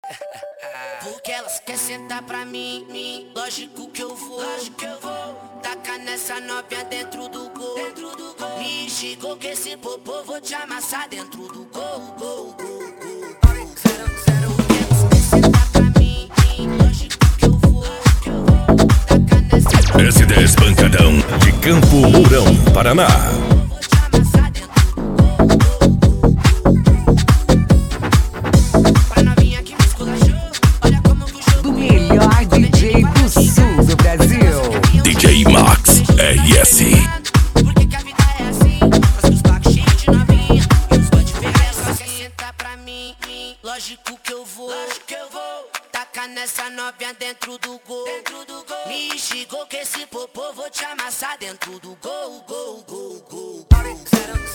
Porque elas querem sentar pra mim, lógico que eu vou, tacar nessa novinha dentro do gol, Me chegou que esse popô vou te amassar dentro do gol, Porque elas querem sentar pra mim, lógico que eu vou, tacar nessa novinha S10 Pancadão de Campo Mourão, Paraná. DJ do sul do Brasil, DJ Max RS. Porque que a vida é assim, faz os blocos cheios de novinha e os boy de ferrar só quer sentar pra mim, lógico que eu vou, tacar nessa novinha dentro do gol, Me chegou que esse popô vou te amassar dentro do gol.